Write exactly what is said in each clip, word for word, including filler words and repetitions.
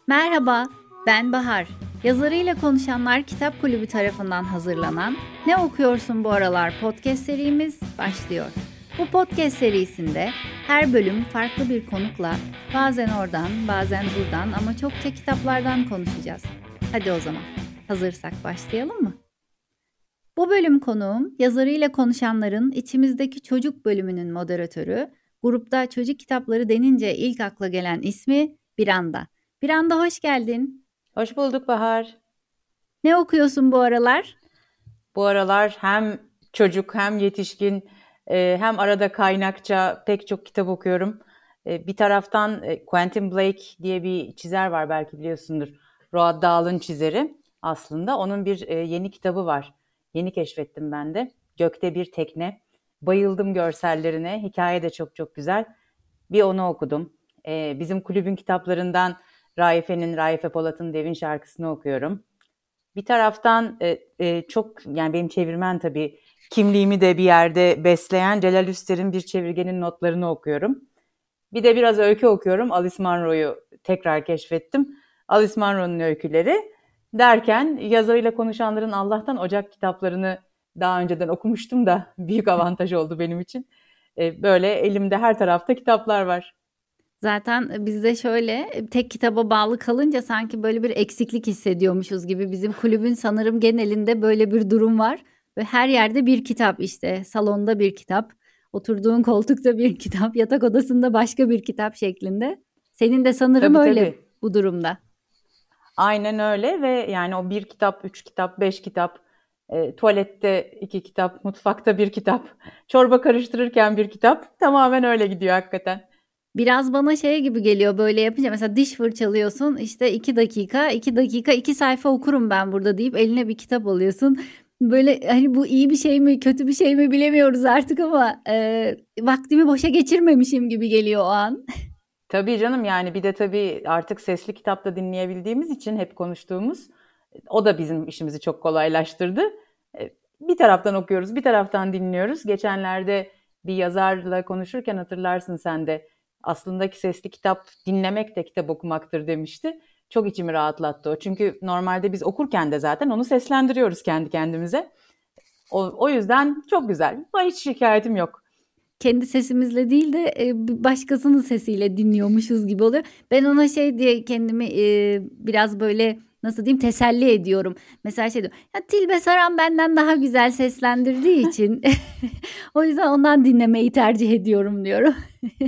Merhaba, ben Bahar. Yazarıyla Konuşanlar Kitap Kulübü tarafından hazırlanan Ne Okuyorsun Bu Aralar podcast serimiz başlıyor. Bu podcast serisinde her bölüm farklı bir konukla bazen oradan bazen buradan ama çokça kitaplardan konuşacağız. Hadi o zaman hazırsak başlayalım mı? Bu bölüm konuğum yazarıyla konuşanların içimizdeki çocuk bölümünün moderatörü, grupta çocuk kitapları denince ilk akla gelen ismi Biranda. Biranda hoş geldin. Hoş bulduk Bahar. Ne okuyorsun bu aralar? Bu aralar hem çocuk hem yetişkin e, hem arada kaynakça pek çok kitap okuyorum. E, Bir taraftan e, Quentin Blake diye bir çizer var, belki biliyorsundur. Roald Dahl'ın çizeri aslında. Onun bir e, yeni kitabı var. Yeni keşfettim ben de. Gökte Bir Tekne. Bayıldım görsellerine. Hikaye de çok çok güzel. Bir onu okudum. E, Bizim kulübün kitaplarından Raife'nin, Raife Polat'ın Devin şarkısını okuyorum. Bir taraftan e, e, çok, yani benim çevirmen tabii kimliğimi de bir yerde besleyen Celal Üster'in Bir Çevirgenin Notlarını okuyorum. Bir de biraz öykü okuyorum. Alice Munro'yu tekrar keşfettim. Alice Munro'nun öyküleri derken yazarıyla konuşanların Allah'tan Ocak kitaplarını daha önceden okumuştum da büyük avantaj oldu benim için. E, böyle elimde her tarafta kitaplar var. Zaten bizde şöyle tek kitaba bağlı kalınca sanki böyle bir eksiklik hissediyormuşuz gibi. Bizim kulübün sanırım genelinde böyle bir durum var. Ve her yerde bir kitap işte. Salonda bir kitap, oturduğun koltukta bir kitap, yatak odasında başka bir kitap şeklinde. Senin de sanırım Tabii öyle tabii. bu durumda. Aynen öyle ve yani o bir kitap, üç kitap, beş kitap, e, tuvalette iki kitap, mutfakta bir kitap, çorba karıştırırken bir kitap, tamamen öyle gidiyor hakikaten. Biraz bana şey gibi geliyor böyle yapınca, mesela diş fırçalıyorsun işte iki dakika iki dakika iki sayfa okurum ben burada deyip eline bir kitap alıyorsun. Böyle hani bu iyi bir şey mi kötü bir şey mi bilemiyoruz artık ama e, vaktimi boşa geçirmemişim gibi geliyor o an. Tabii canım, yani bir de tabii artık sesli kitapta dinleyebildiğimiz için hep konuştuğumuz, o da bizim işimizi çok kolaylaştırdı. E, Bir taraftan okuyoruz, bir taraftan dinliyoruz. Geçenlerde bir yazarla konuşurken hatırlarsın sen de, aslında ki sesli kitap dinlemek de kitap okumaktır demişti. Çok içimi rahatlattı o. Çünkü normalde biz okurken de zaten onu seslendiriyoruz kendi kendimize. O, o yüzden çok güzel. Hiç şikayetim yok. Kendi sesimizle değil de e, başkasının sesiyle dinliyormuşuz gibi oluyor. Ben ona şey diye kendimi e, biraz böyle nasıl diyeyim teselli ediyorum. Mesela şey diyor. Ya Tilbe Saran benden daha güzel seslendirdiği için o yüzden ondan dinlemeyi tercih ediyorum diyorum.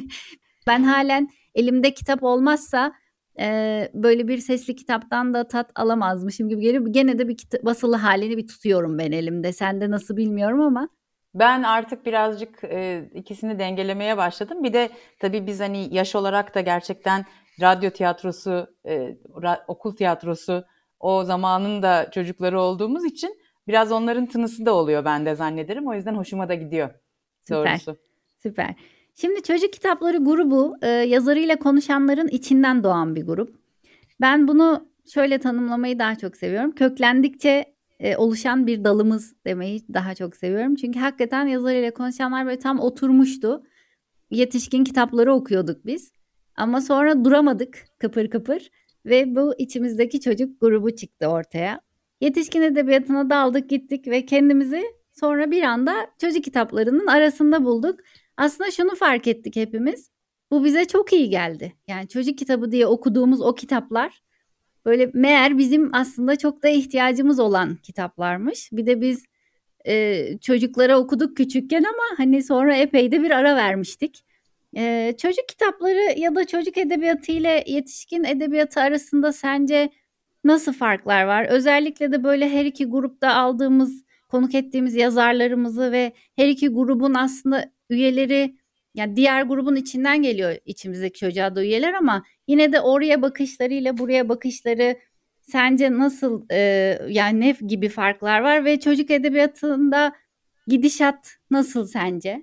Ben halen elimde kitap olmazsa e, böyle bir sesli kitaptan da tat alamazmışım gibi geliyor. Gene de bir kita- basılı halini bir tutuyorum ben elimde. Sende nasıl bilmiyorum ama. Ben artık birazcık e, ikisini dengelemeye başladım. Bir de tabii biz hani yaş olarak da gerçekten radyo tiyatrosu, e, ra- okul tiyatrosu, o zamanın da çocukları olduğumuz için biraz onların tınısı da oluyor bende zannederim. O yüzden hoşuma da gidiyor Süper, doğrusu. süper. Şimdi çocuk kitapları grubu e, yazarıyla konuşanların içinden doğan bir grup. Ben bunu şöyle tanımlamayı daha çok seviyorum. Köklendikçe e, oluşan bir dalımız demeyi daha çok seviyorum. Çünkü hakikaten yazarıyla konuşanlar böyle tam oturmuştu. Yetişkin kitapları okuyorduk biz. Ama sonra duramadık kıpır kıpır ve bu içimizdeki çocuk grubu çıktı ortaya. Yetişkin edebiyatına daldık gittik ve kendimizi sonra bir anda çocuk kitaplarının arasında bulduk. Aslında şunu fark ettik hepimiz. Bu bize çok iyi geldi. Yani çocuk kitabı diye okuduğumuz o kitaplar böyle meğer bizim aslında çok da ihtiyacımız olan kitaplarmış. Bir de biz e, çocuklara okuduk küçükken ama hani sonra epey de bir ara vermiştik. E, çocuk kitapları ya da çocuk edebiyatı ile yetişkin edebiyatı arasında sence nasıl farklar var? Özellikle de böyle her iki grupta aldığımız, konuk ettiğimiz yazarlarımızı ve her iki grubun aslında üyeleri, yani diğer grubun içinden geliyor içimizdeki çocuğa da üyeler ama yine de oraya bakışlarıyla buraya bakışları sence nasıl, e, yani ne gibi farklar var ve çocuk edebiyatında gidişat nasıl sence?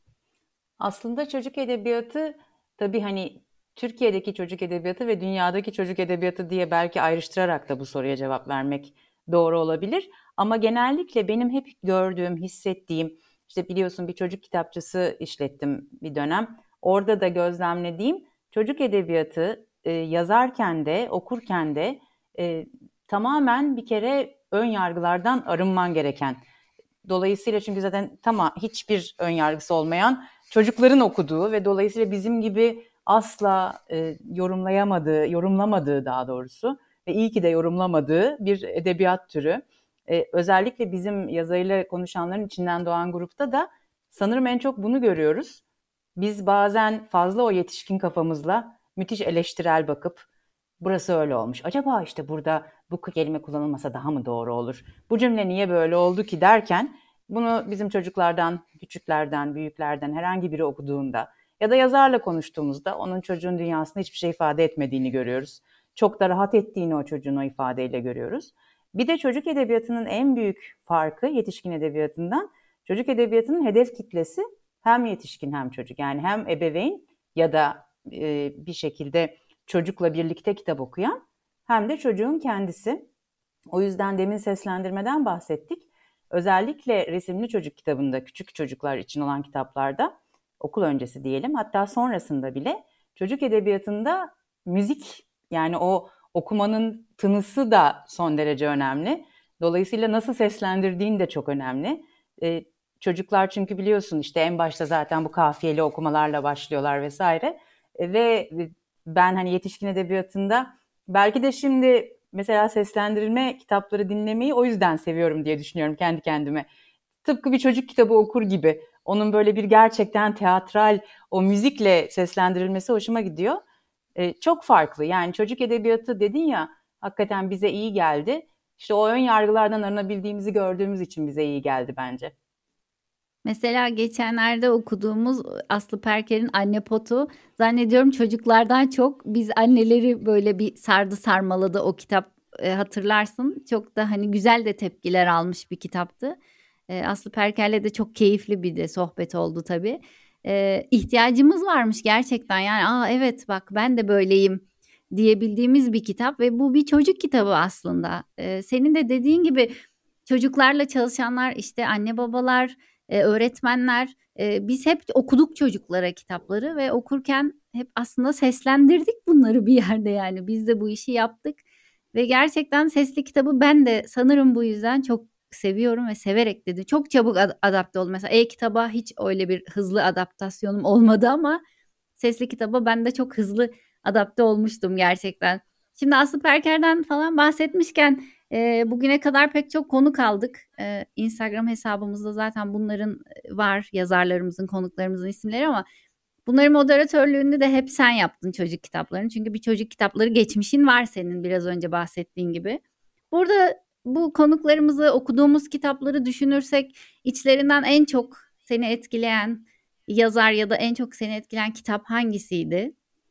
Aslında çocuk edebiyatı, tabii hani Türkiye'deki çocuk edebiyatı ve dünyadaki çocuk edebiyatı diye belki ayrıştırarak da bu soruya cevap vermek doğru olabilir. Ama genellikle benim hep gördüğüm, hissettiğim, işte biliyorsun bir çocuk kitapçısı işlettim bir dönem. Orada da gözlemlediğim çocuk edebiyatı e, yazarken de okurken de e, tamamen bir kere ön yargılardan arınman gereken. Dolayısıyla çünkü zaten tamam hiçbir ön yargısı olmayan çocukların okuduğu ve dolayısıyla bizim gibi asla e, yorumlayamadığı, yorumlamadığı daha doğrusu ve iyi ki de yorumlamadığı bir edebiyat türü. E, özellikle bizim yazarıyla konuşanların içinden doğan grupta da sanırım en çok bunu görüyoruz. Biz bazen fazla o yetişkin kafamızla müthiş eleştirel bakıp burası öyle olmuş. Acaba işte burada bu kelime kullanılmasa daha mı doğru olur? Bu cümle niye böyle oldu ki derken bunu bizim çocuklardan, küçüklerden, büyüklerden herhangi biri okuduğunda ya da yazarla konuştuğumuzda onun çocuğun dünyasında hiçbir şey ifade etmediğini görüyoruz. Çok da rahat ettiğini o çocuğun o ifadeyle görüyoruz. Bir de çocuk edebiyatının en büyük farkı yetişkin edebiyatından, çocuk edebiyatının hedef kitlesi hem yetişkin hem çocuk. Yani hem ebeveyn ya da e, bir şekilde çocukla birlikte kitap okuyan hem de çocuğun kendisi. O yüzden demin seslendirmeden bahsettik. Özellikle resimli çocuk kitabında, küçük çocuklar için olan kitaplarda, okul öncesi diyelim, hatta sonrasında bile çocuk edebiyatında müzik, yani o okumanın tınısı da son derece önemli. Dolayısıyla nasıl seslendirdiğin de çok önemli. Ee, çocuklar çünkü biliyorsun işte en başta zaten bu kafiyeli okumalarla başlıyorlar vesaire. Ee, ve ben hani yetişkin edebiyatında belki de şimdi mesela seslendirilme kitapları dinlemeyi o yüzden seviyorum diye düşünüyorum kendi kendime. Tıpkı bir çocuk kitabı okur gibi. Onun böyle bir gerçekten teatral o müzikle seslendirilmesi hoşuma gidiyor. Ee, çok farklı. Yani çocuk edebiyatı dedin ya hakikaten bize iyi geldi. İşte o ön yargılardan arınabildiğimizi gördüğümüz için bize iyi geldi bence. Mesela geçenlerde okuduğumuz Aslı Perker'in Anne Potu, zannediyorum çocuklardan çok biz anneleri böyle bir sardı sarmaladı o kitap, e, hatırlarsın. Çok da hani güzel de tepkiler almış bir kitaptı. E, Aslı Perker'le de çok keyifli bir de sohbet oldu tabii. E, ihtiyacımız varmış gerçekten, yani aa evet bak ben de böyleyim diyebildiğimiz bir kitap ve bu bir çocuk kitabı aslında. E, senin de dediğin gibi çocuklarla çalışanlar, işte anne babalar, e, öğretmenler, e, biz hep okuduk çocuklara kitapları ve okurken hep aslında seslendirdik bunları bir yerde, yani biz de bu işi yaptık ve gerçekten sesli kitabı ben de sanırım bu yüzden çok seviyorum ve severek dedi. Çok çabuk ad- adapte oldum. Mesela e-kitaba hiç öyle bir hızlı adaptasyonum olmadı ama sesli kitaba ben de çok hızlı adapte olmuştum gerçekten. Şimdi Aslı Perker'den falan bahsetmişken, e, bugüne kadar pek çok konu kaldık. E, Instagram hesabımızda zaten bunların var, yazarlarımızın, konuklarımızın isimleri, ama bunların moderatörlüğünü de hep sen yaptın çocuk kitaplarını. Çünkü bir çocuk kitapları geçmişin var senin, biraz önce bahsettiğin gibi. Burada bu konuklarımızı, okuduğumuz kitapları düşünürsek içlerinden en çok seni etkileyen yazar ya da en çok seni etkileyen kitap hangisiydi?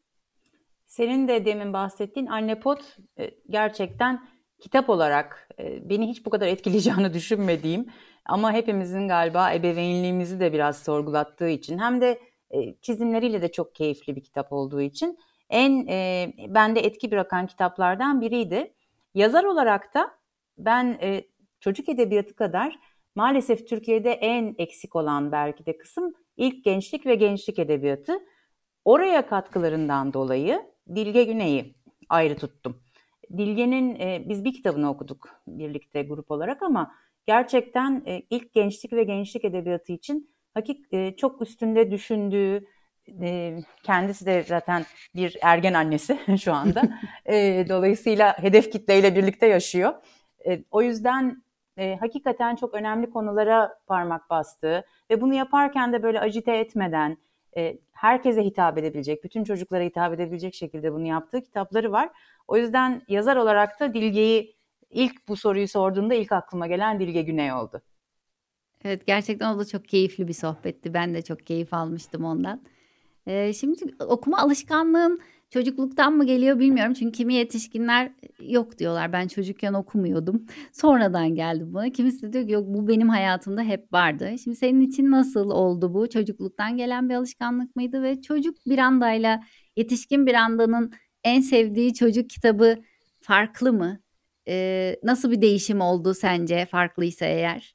Senin de demin bahsettiğin Anne Pot e, gerçekten kitap olarak e, beni hiç bu kadar etkileyeceğini düşünmediğim ama hepimizin galiba ebeveynliğimizi de biraz sorgulattığı için hem de e, çizimleriyle de çok keyifli bir kitap olduğu için en e, bende etki bırakan kitaplardan biriydi. Yazar olarak da ben e, çocuk edebiyatı kadar maalesef Türkiye'de en eksik olan belki de kısım ilk gençlik ve gençlik edebiyatı. Oraya katkılarından dolayı Dilge Güney'i ayrı tuttum. Dilge'nin e, biz bir kitabını okuduk birlikte grup olarak ama gerçekten e, ilk gençlik ve gençlik edebiyatı için hakik e, çok üstünde düşündüğü, e, kendisi de zaten bir ergen annesi şu anda. E, dolayısıyla hedef kitleyle birlikte yaşıyor. E, o yüzden e, hakikaten çok önemli konulara parmak bastığı ve bunu yaparken de böyle ajite etmeden, e, herkese hitap edebilecek, bütün çocuklara hitap edebilecek şekilde bunu yaptığı kitapları var. O yüzden yazar olarak da Dilge'yi ilk bu soruyu sorduğumda ilk aklıma gelen Dilge Güney oldu. Evet, gerçekten o da çok keyifli bir sohbetti. Ben de çok keyif almıştım ondan. Ee, şimdi okuma alışkanlığın çocukluktan mı geliyor bilmiyorum. Çünkü kimi yetişkinler yok diyorlar. Ben çocukken okumuyordum. Sonradan geldi buna. Kimisi de diyor ki yok, bu benim hayatımda hep vardı. Şimdi senin için nasıl oldu bu? Çocukluktan gelen bir alışkanlık mıydı? Ve çocuk bir andayla yetişkin bir andanın en sevdiği çocuk kitabı farklı mı? Ee, nasıl bir değişim oldu sence, farklıysa eğer?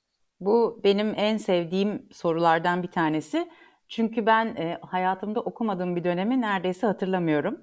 Bu benim en sevdiğim sorulardan bir tanesi. Çünkü ben e, hayatımda okumadığım bir dönemi neredeyse hatırlamıyorum.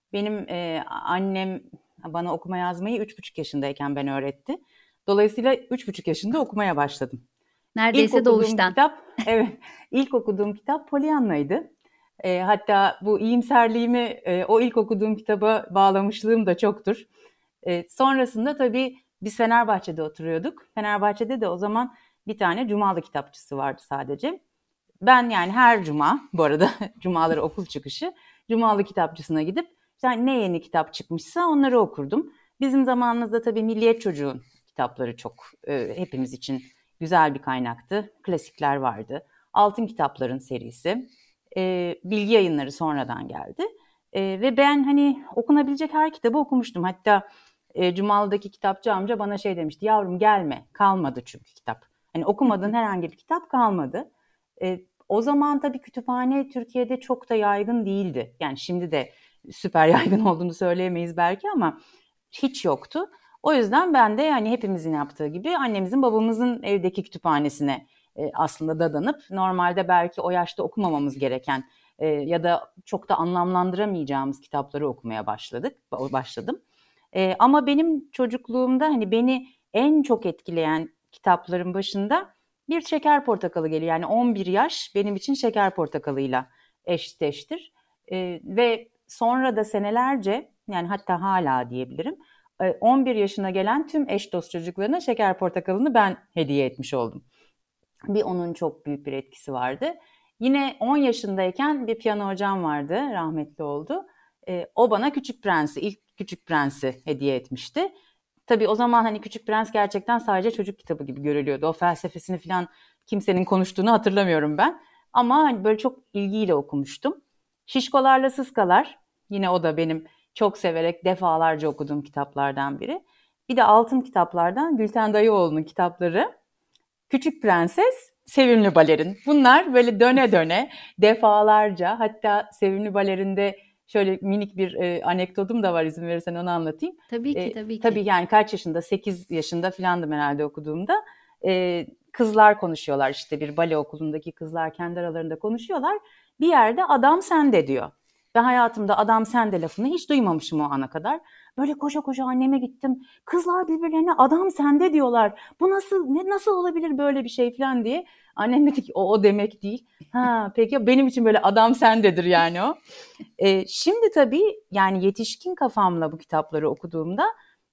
Benim e, annem bana okuma yazmayı üç buçuk yaşındayken ben öğretti. Dolayısıyla üç buçuk yaşında okumaya başladım. İlk Neredeyse okuduğum doğuştan. kitap, evet, ilk okuduğum kitap Pollyanna'ydı. E, hatta bu iyimserliğimi e, o ilk okuduğum kitaba bağlamışlığım da çoktur. E, sonrasında tabii biz Fenerbahçe'de oturuyorduk. Fenerbahçe'de de o zaman bir tane Cumalı kitapçısı vardı sadece. Ben yani her cuma, bu arada cumaları okul çıkışı, Cumalı kitapçısına gidip işte ne yeni kitap çıkmışsa onları okurdum. Bizim zamanımızda tabii Milliyet Çocuğu'nun kitapları çok e, hepimiz için güzel bir kaynaktı. Klasikler vardı. Altın Kitapların serisi. E, Bilgi Yayınları sonradan geldi. E, ve ben hani okunabilecek her kitabı okumuştum. Hatta e, Cumalı'daki kitapçı amca bana şey demişti. Yavrum gelme. Kalmadı çünkü kitap. Hani okumadığın herhangi bir kitap kalmadı. E, O zaman tabii kütüphane Türkiye'de çok da yaygın değildi. Yani şimdi de süper yaygın olduğunu söyleyemeyiz belki ama hiç yoktu. O yüzden ben de yani hepimizin yaptığı gibi annemizin babamızın evdeki kütüphanesine e, aslında dadanıp normalde belki o yaşta okumamamız gereken e, ya da çok da anlamlandıramayacağımız kitapları okumaya başladık. Başladım. E, ama benim çocukluğumda hani beni en çok etkileyen kitapların başında bir Şeker Portakalı geliyor. Yani on bir yaş benim için Şeker Portakalı'yla eşdeştir. E, ve sonra da senelerce yani hatta hala diyebilirim on bir yaşına gelen tüm eş dost çocuklarına Şeker Portakalı'nı ben hediye etmiş oldum. Bir onun çok büyük bir etkisi vardı. Yine on yaşındayken bir piyano hocam vardı, rahmetli oldu. E, o bana Küçük Prens'i, ilk Küçük Prens'i hediye etmişti. Tabii o zaman hani Küçük Prens gerçekten sadece çocuk kitabı gibi görülüyordu. O felsefesini falan kimsenin konuştuğunu hatırlamıyorum ben. Ama hani böyle çok ilgiyle okumuştum. Şişkolarla Sıskalar, yine o da benim çok severek defalarca okuduğum kitaplardan biri. Bir de altın kitaplardan Gülten Dayıoğlu'nun kitapları. Küçük Prenses, Sevimli Balerin. Bunlar böyle döne döne defalarca, hatta Sevimli Balerin'de şöyle minik bir e, anekdotum da var, izin verirsen onu anlatayım. Tabii ki, E, tabii ki. tabii yani kaç yaşında? sekiz yaşında falandım herhalde okuduğumda. E, kızlar konuşuyorlar, işte bir bale okulundaki kızlar kendi aralarında konuşuyorlar. Bir yerde adam sende diyor. Ben hayatımda adam sende lafını hiç duymamışım o ana kadar. Böyle koşa koşa anneme gittim. Kızlar birbirlerine adam sende diyorlar. Bu nasıl ne nasıl olabilir böyle bir şey falan diye. Annem dedi ki o, o demek değil. Ha peki benim için böyle adam sendedir yani o. Ee, şimdi tabii yani yetişkin kafamla bu kitapları okuduğumda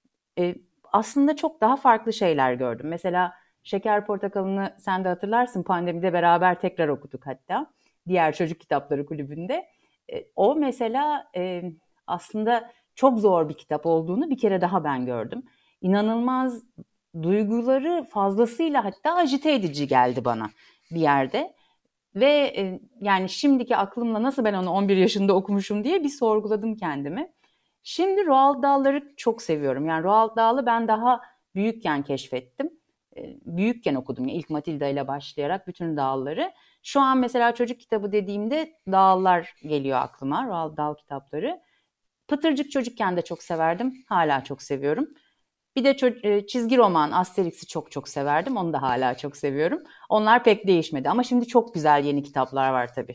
e, aslında çok daha farklı şeyler gördüm. Mesela Şeker Portakalı'nı sen de hatırlarsın, pandemide beraber tekrar okuduk hatta. Diğer Çocuk Kitapları Kulübü'nde. E, o mesela e, aslında çok zor bir kitap olduğunu bir kere daha ben gördüm. İnanılmaz duyguları fazlasıyla hatta agite edici geldi bana bir yerde. Ve e, yani şimdiki aklımla nasıl ben onu on bir yaşında okumuşum diye bir sorguladım kendimi. Şimdi Roald Dahl'ları çok seviyorum. Yani Roald Dahl'ı ben daha büyükken keşfettim. E, büyükken okudum. Yani ilk Matilda ile başlayarak bütün Dahl'ları. Şu an mesela çocuk kitabı dediğimde Dahl'lar geliyor aklıma. Roald Dahl kitapları. Pıtırcık çocukken de çok severdim. Hala çok seviyorum. Bir de ço- çizgi roman Asterix'i çok çok severdim. Onu da hala çok seviyorum. Onlar pek değişmedi ama şimdi çok güzel yeni kitaplar var tabii.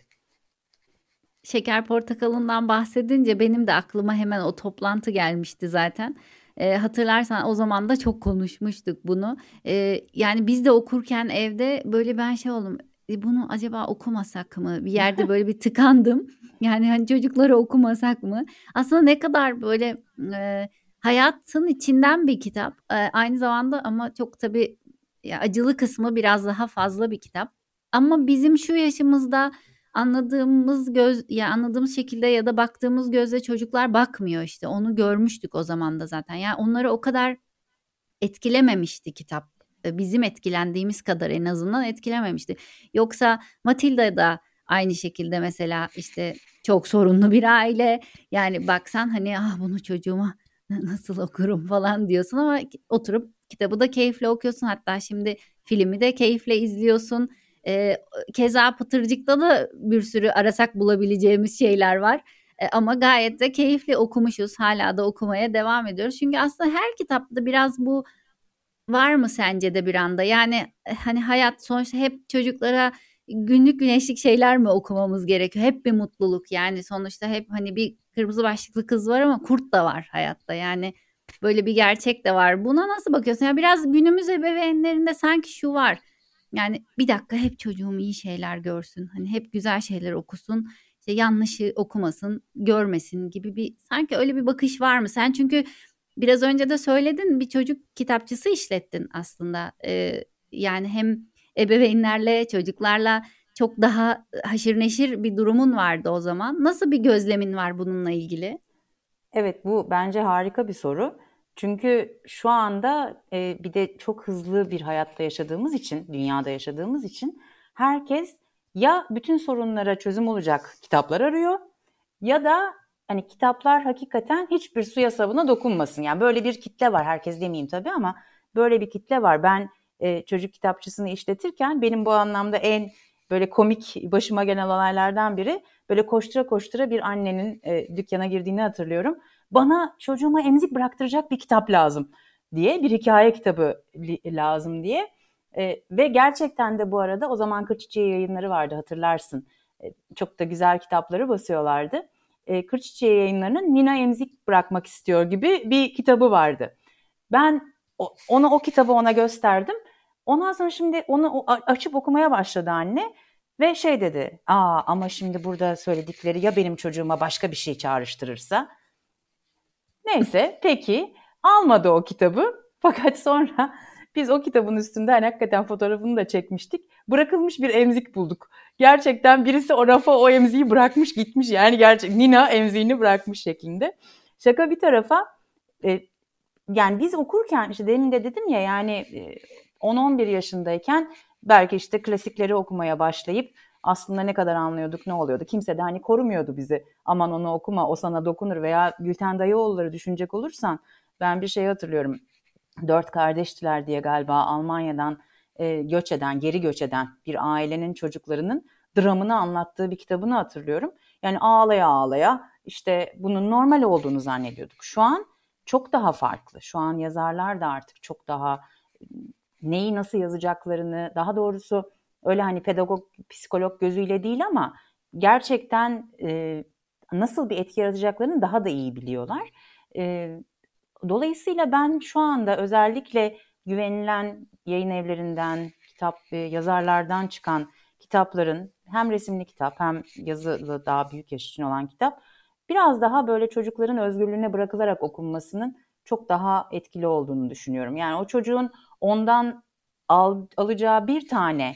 Şeker Portakalı'ndan bahsedince benim de aklıma hemen o toplantı gelmişti zaten. Eee, hatırlarsan o zaman da çok konuşmuştuk bunu. Eee, yani biz de okurken evde böyle ben şey oldum. "E, bunu acaba okumasak mı? Bir yerde böyle bir tıkandım. Yani hani çocuklara okumasak mı? Aslında ne kadar böyle eee, hayatın içinden bir kitap. Eee, aynı zamanda ama çok tabii ya, acılı kısmı biraz daha fazla bir kitap. Ama bizim şu yaşımızda anladığımız göz ya anladığımız şekilde ya da baktığımız gözle çocuklar bakmıyor işte. Onu görmüştük o zaman da zaten. Yani onları o kadar etkilememişti kitap. E, Bizim etkilendiğimiz kadar en azından etkilememişti. Yoksa Matilda da aynı şekilde mesela işte çok sorunlu bir aile. Yani baksan hani ah bunu çocuğuma nasıl okurum falan diyorsun ama oturup kitabı da keyifle okuyorsun. Hatta şimdi filmi de keyifle izliyorsun. Ee, Keza Pıtırcık'ta da bir sürü arasak bulabileceğimiz şeyler var. E, ama gayet de keyifli okumuşuz. Hala da okumaya devam ediyoruz. Çünkü aslında her kitapta biraz bu var mı sence de bir anda? Yani e, hani hayat sonuçta hep çocuklara günlük güneşlik şeyler mi okumamız gerekiyor? Hep bir mutluluk yani sonuçta hep hani bir kırmızı başlıklı kız var ama kurt da var hayatta yani böyle bir gerçek de var. Buna nasıl bakıyorsun? Yani biraz günümüz ebeveynlerinde sanki şu var. Yani bir dakika hep çocuğum iyi şeyler görsün. Hani hep güzel şeyler okusun. İşte yanlışı okumasın, görmesin gibi bir sanki öyle bir bakış var mı? Sen çünkü biraz önce de söyledin bir çocuk kitapçısı işlettin aslında. Ee, yani hem ebeveynlerle, çocuklarla çok daha haşır neşir bir durumun vardı o zaman. Nasıl bir gözlemin var bununla ilgili? Evet, bu bence harika bir soru. Çünkü şu anda e, bir de çok hızlı bir hayatta yaşadığımız için, dünyada yaşadığımız için herkes ya bütün sorunlara çözüm olacak kitaplar arıyor ya da hani kitaplar hakikaten hiçbir suya sabuna dokunmasın. Yani böyle bir kitle var. Herkes demeyeyim tabii ama böyle bir kitle var. Ben e, çocuk kitapçısını işletirken benim bu anlamda en böyle komik başıma gelen olaylardan biri böyle koştura koştura bir annenin e, dükkana girdiğini hatırlıyorum. Bana çocuğuma emzik bıraktıracak bir kitap lazım diye, bir hikaye kitabı lazım diye. E, ve gerçekten de bu arada o zaman Kır Çiçeği Yayınları vardı, hatırlarsın. E, çok da güzel kitapları basıyorlardı. E, Kır Çiçeği Yayınları'nın Nina emzik bırakmak istiyor gibi bir kitabı vardı. Ben o, ona o kitabı ona gösterdim. Ondan sonra şimdi onu açıp okumaya başladı anne. Ve şey dedi, aa ama şimdi burada söyledikleri ya benim çocuğuma başka bir şey çağrıştırırsa. Neyse peki almadı o kitabı. Fakat sonra biz o kitabın üstünde hani hakikaten fotoğrafını da çekmiştik. Bırakılmış bir emzik bulduk. Gerçekten birisi o rafa o emziği bırakmış gitmiş. Yani gerçek Nina emziğini bırakmış şeklinde. Şaka bir tarafa e, yani biz okurken işte demin de dedim ya yani e, on on bir yaşındayken belki işte klasikleri okumaya başlayıp aslında ne kadar anlıyorduk, ne oluyordu. Kimse de hani korumuyordu bizi. Aman onu okuma, o sana dokunur. Veya Gülten Dayıoğulları düşünecek olursan ben bir şey hatırlıyorum. Dört kardeştiler diye galiba Almanya'dan e, göç eden, geri göç eden bir ailenin çocuklarının dramını anlattığı bir kitabını hatırlıyorum. Yani ağlaya ağlaya işte bunun normal olduğunu zannediyorduk. Şu an çok daha farklı. Şu an yazarlar da artık çok daha neyi nasıl yazacaklarını, daha doğrusu öyle hani pedagog, psikolog gözüyle değil ama gerçekten e, nasıl bir etki yaratacaklarını daha da iyi biliyorlar. E, dolayısıyla ben şu anda özellikle güvenilen yayın evlerinden, kitap e, yazarlardan çıkan kitapların hem resimli kitap hem yazılı daha büyük yaş için olan kitap biraz daha böyle çocukların özgürlüğüne bırakılarak okunmasının çok daha etkili olduğunu düşünüyorum. Yani o çocuğun ondan al, alacağı bir tane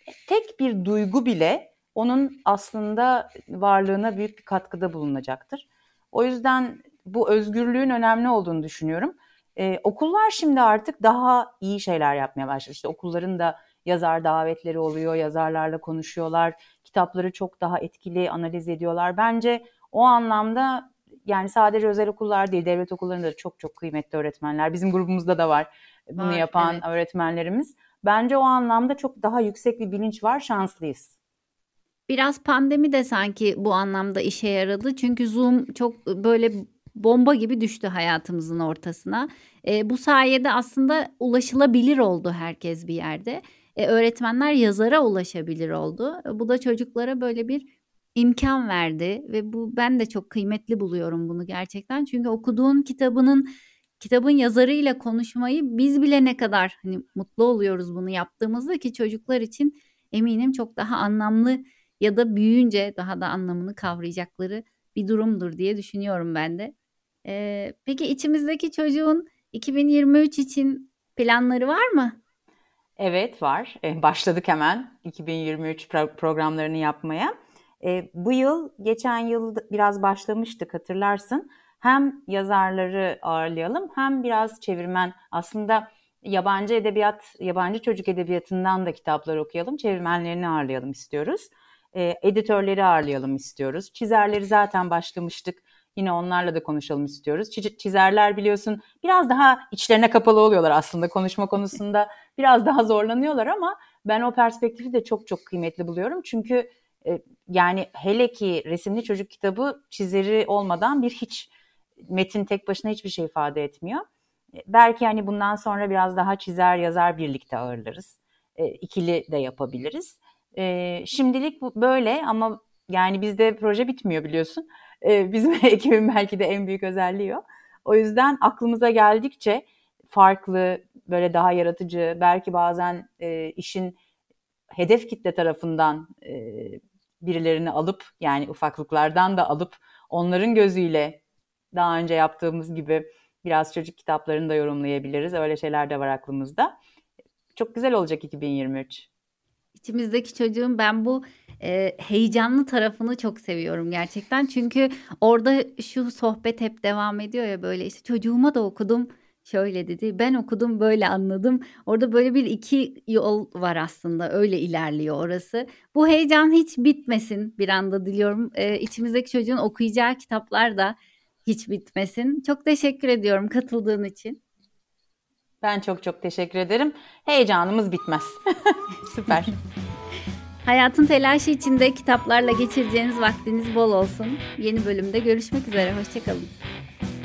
tek bir duygu bile onun aslında varlığına büyük bir katkıda bulunacaktır. O yüzden bu özgürlüğün önemli olduğunu düşünüyorum. Ee, okullar şimdi artık daha iyi şeyler yapmaya başladı. İşte okulların da yazar davetleri oluyor, yazarlarla konuşuyorlar, kitapları çok daha etkili analiz ediyorlar. Bence o anlamda yani sadece özel okullar değil, devlet okullarında da çok çok kıymetli öğretmenler. Bizim grubumuzda da var bunu Var, yapan evet. öğretmenlerimiz. Bence o anlamda çok daha yüksek bir bilinç var, şanslıyız. Biraz pandemi de sanki bu anlamda işe yaradı. Çünkü Zoom çok böyle bomba gibi düştü hayatımızın ortasına. E, bu sayede aslında ulaşılabilir oldu herkes bir yerde. E, öğretmenler yazara ulaşabilir oldu. E, bu da çocuklara böyle bir imkan verdi ve bu ben de çok kıymetli buluyorum bunu gerçekten. Çünkü okuduğun kitabının kitabın yazarıyla konuşmayı biz bile ne kadar hani mutlu oluyoruz bunu yaptığımızda ki çocuklar için eminim çok daha anlamlı ya da büyüyünce daha da anlamını kavrayacakları bir durumdur diye düşünüyorum ben de. Ee, peki içimizdeki çocuğun iki bin yirmi üç için planları var mı? Evet var. E, başladık hemen iki bin yirmi üç pro- programlarını yapmaya. E, bu yıl, geçen yıl biraz başlamıştık hatırlarsın. Hem yazarları ağırlayalım hem biraz çevirmen. Aslında yabancı edebiyat, yabancı çocuk edebiyatından da kitaplar okuyalım. Çevirmenlerini ağırlayalım istiyoruz. E, editörleri ağırlayalım istiyoruz. Çizerleri zaten başlamıştık. Yine onlarla da konuşalım istiyoruz. Çiz- çizerler biliyorsun biraz daha içlerine kapalı oluyorlar aslında konuşma konusunda. Biraz daha zorlanıyorlar ama ben o perspektifi de çok çok kıymetli buluyorum. Çünkü e, yani hele ki resimli çocuk kitabı çizeri olmadan bir hiç. Metin tek başına hiçbir şey ifade etmiyor. E, belki hani bundan sonra biraz daha çizer yazar birlikte ağırlarız. E, ikili de yapabiliriz. E, şimdilik bu böyle ama yani bizde proje bitmiyor biliyorsun. E, bizim ekibin belki de en büyük özelliği o. O yüzden aklımıza geldikçe farklı, böyle daha yaratıcı, belki bazen e, işin hedef kitle tarafından e, birilerini alıp, yani ufaklıklardan da alıp onların gözüyle daha önce yaptığımız gibi biraz çocuk kitaplarını da yorumlayabiliriz. Öyle şeyler de var aklımızda. Çok güzel olacak iki bin yirmi üç. İçimizdeki çocuğun ben bu e, heyecanlı tarafını çok seviyorum gerçekten. Çünkü orada şu sohbet hep devam ediyor ya, böyle işte çocuğuma da okudum şöyle dedi, ben okudum böyle anladım. Orada böyle bir iki yol var aslında, öyle ilerliyor orası. Bu heyecan hiç bitmesin bir anda diliyorum. E, içimizdeki çocuğun okuyacağı kitaplar da hiç bitmesin. Çok teşekkür ediyorum katıldığın için. Ben çok çok teşekkür ederim. Heyecanımız bitmez. Süper. Hayatın telaşı içinde kitaplarla geçireceğiniz vaktiniz bol olsun. Yeni bölümde görüşmek üzere. Hoşça kalın.